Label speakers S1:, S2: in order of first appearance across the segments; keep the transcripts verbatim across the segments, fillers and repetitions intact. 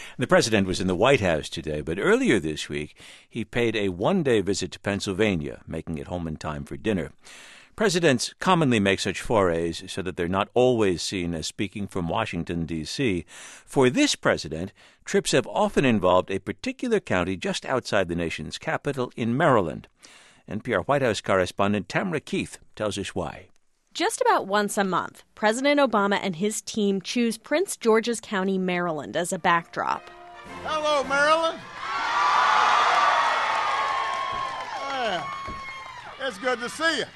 S1: The president was in the White House today, but earlier this week he paid a one-day visit to Pennsylvania, making it home in time for dinner. Presidents commonly make such forays so that they're not always seen as speaking from Washington, D C For this president, trips have often involved a particular county just outside the nation's capital in Maryland. N P R White House correspondent Tamara Keith tells us why.
S2: Just about once a month, President Obama and his team choose Prince George's County, Maryland, as a backdrop.
S3: Hello, Maryland. Yeah, it's good to see you.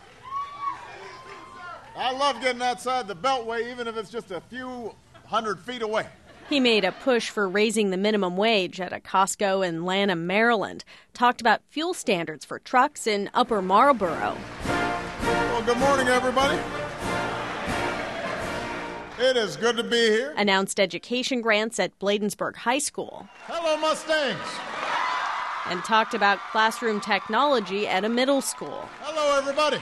S3: I love getting outside the Beltway, even if it's just a few hundred feet away.
S2: He made a push for raising the minimum wage at a Costco in Lanham, Maryland, talked about fuel standards for trucks in Upper Marlboro.
S3: Well, good morning, everybody. It is good to be here.
S2: Announced education grants at Bladensburg High School.
S3: Hello, Mustangs.
S2: And talked about classroom technology at a middle school.
S3: Hello, everybody.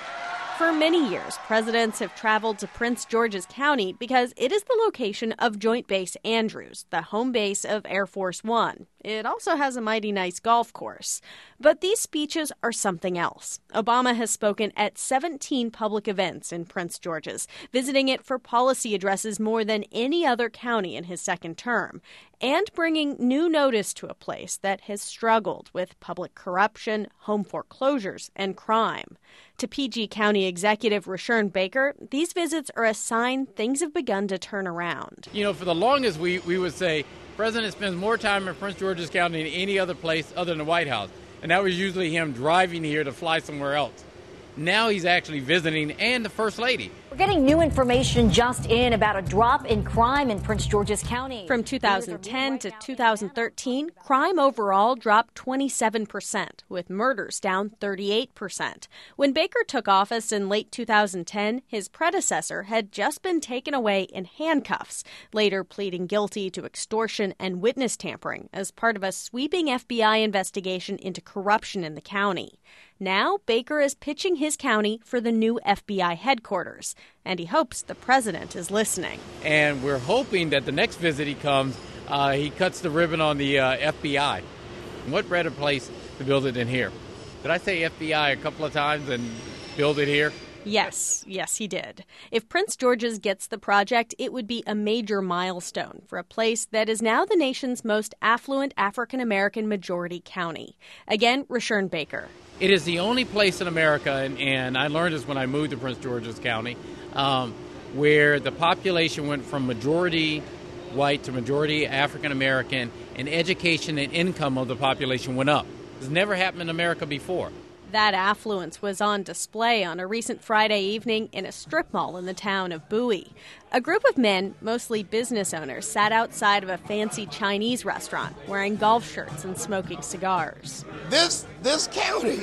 S2: For many years, presidents have traveled to Prince George's County because it is the location of Joint Base Andrews, the home base of Air Force One. It also has a mighty nice golf course. But these speeches are something else. Obama has spoken at seventeen public events in Prince George's, visiting it for policy addresses more than any other county in his second term, and bringing new notice to a place that has struggled with public corruption, home foreclosures, and crime. To P G County Executive Rushern Baker, these visits are a sign things have begun to turn around.
S4: You know, for the longest, we, we would say, President spends more time in Prince George's County than any other place other than the White House. And that was usually him driving here to fly somewhere else. Now he's actually visiting, and the First Lady.
S5: We're getting new information just in about a drop in crime in Prince George's County.
S2: From two thousand ten to two thousand thirteen, crime overall dropped twenty-seven percent, with murders down thirty-eight percent. When Baker took office in late two thousand ten, his predecessor had just been taken away in handcuffs, later pleading guilty to extortion and witness tampering as part of a sweeping F B I investigation into corruption in the county. Now, Baker is pitching his county for the new F B I headquarters, and he hopes the president is listening.
S4: And we're hoping that the next visit he comes, uh, he cuts the ribbon on the uh, F B I. And what better place to build it than here? Did I say F B I a couple of times and build it here?
S2: Yes, yes, he did. If Prince George's gets the project, it would be a major milestone for a place that is now the nation's most affluent African-American majority county. Again, Rushern Baker.
S4: It is the only place in America, and, and I learned this when I moved to Prince George's County, um, where the population went from majority white to majority African-American, and education and income of the population went up. It's never happened in America before.
S2: That affluence was on display on a recent Friday evening in a strip mall in the town of Bowie. A group of men, mostly business owners, sat outside of a fancy Chinese restaurant wearing golf shirts and smoking cigars.
S6: This this county,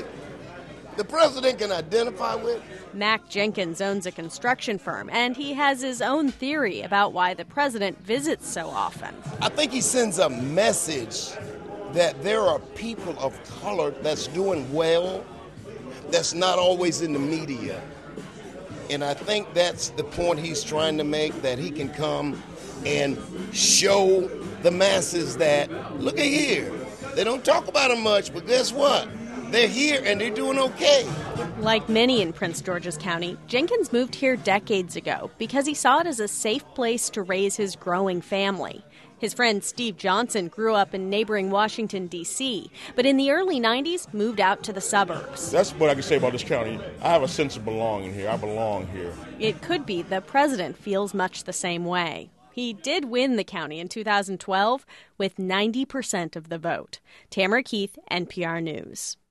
S6: the president can identify with.
S2: Mac Jenkins owns a construction firm, and he has his own theory about why the president visits so often.
S6: I think he sends a message that there are people of color that's doing well, that's not always in the media. And I think that's the point he's trying to make, that he can come and show the masses that, look at here, they don't talk about them much, but guess what? They're here and they're doing okay.
S2: Like many in Prince George's County, Jenkins moved here decades ago because he saw it as a safe place to raise his growing family. His friend Steve Johnson grew up in neighboring Washington, D C, but in the early nineties moved out to the suburbs.
S7: That's what I can say about this county. I have a sense of belonging here. I belong here.
S2: It could be the president feels much the same way. He did win the county in two thousand twelve with ninety percent of the vote. Tamara Keith, N P R News.